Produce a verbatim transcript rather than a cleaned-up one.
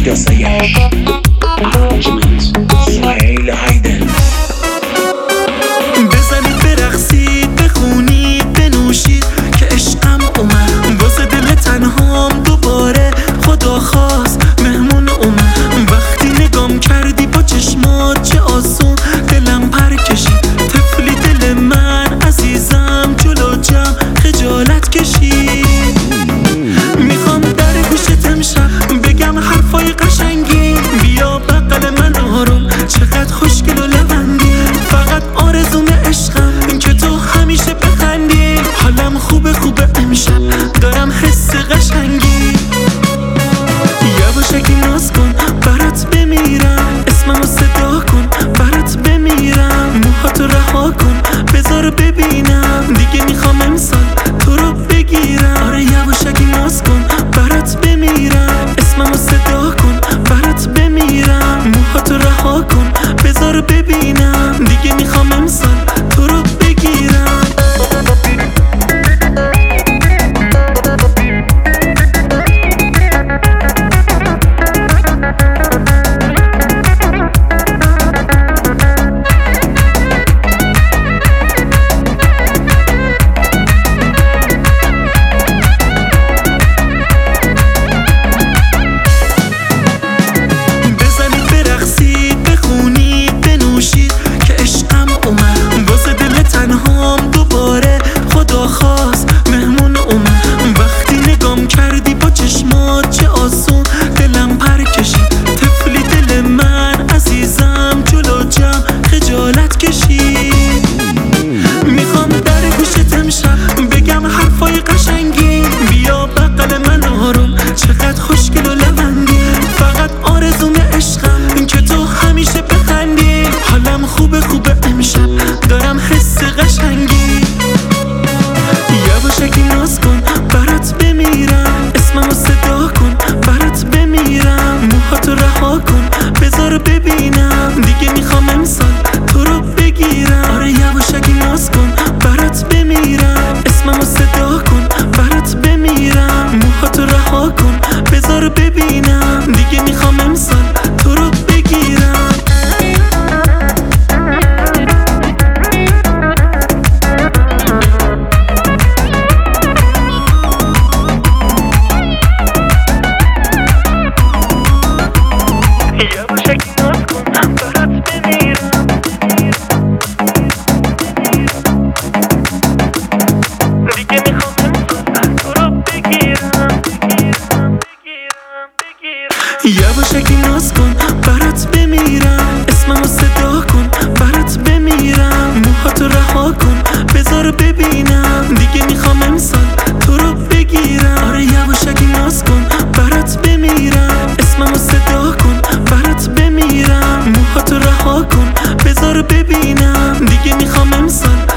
داسایش ارانجمنت سهیل هایدن. بزنید برقصید بخونید بنوشید که عشقم اومد واسه دل تنهام دوباره خدا خواست مهمون اومد. وقتی نگام کردی با چشمات چه آسون دلم پر کشید. طفلی دل من عزیزم جلو جمع خجالت کشید. میخوام در گوشت امشب بگم حرفای قشنگی. بیا بغل من آروم چقدر خوشگل و لبندی. فقط آرزوم عشقم که تو همیشه بخندی. حالم خوبه خوبه امشب دارم حس قشنگی. یواشکی ناز کن برات بمیرم. اسممو صدا کن برات بمیرم. موهاتو رها کن بذار ببینم. دیگه میخوام امسال تو رو بگیرم. آره یواشکی ناز کن برات بمیرم. اسممو صدا کن برات بمیرم. موهاتو رها کن بذار ببینم. دیگه میخوام امسال تو رو بگیرم. میخوام در گوشت امشب بگم حرفای قشنگی. بیا بغل من آروم چقدر خوشگل و لبندی. فقط آرزوم عشقم که تو همیشه بخندی. حالم خوبه خوبه امشب دارم حس قشنگی. یواشکی ناز کن برات بمیرم. اسممو صدا کن برات بمیرم. موهاتو رها کن بذار ببینم. دیگه میخوام امسال تو رو بگیرم. آره یواشکی ناز کن برات بمیرم. اسممو صدا کن برات بمیرم. موهاتو رها کن بذار ببینم. دیگه میخوام امسال تو رو بگیرم. یواشکی ناز کن برات بمیرم. دیگه میخوام تو رو بگیرم. یواشکی ناز کن برات بمیرم. اسممو صدا کن برات بمیرم. موهاتو رها کن بذار ببینم. دیگه میخوام امسال تو رو بگیرم. آره یواشکی ناز کن برات بمیرم. اسممو صدا کن برات بمیرم. موهاتو رها کن بذار ببینم. دیگه میخوام امسال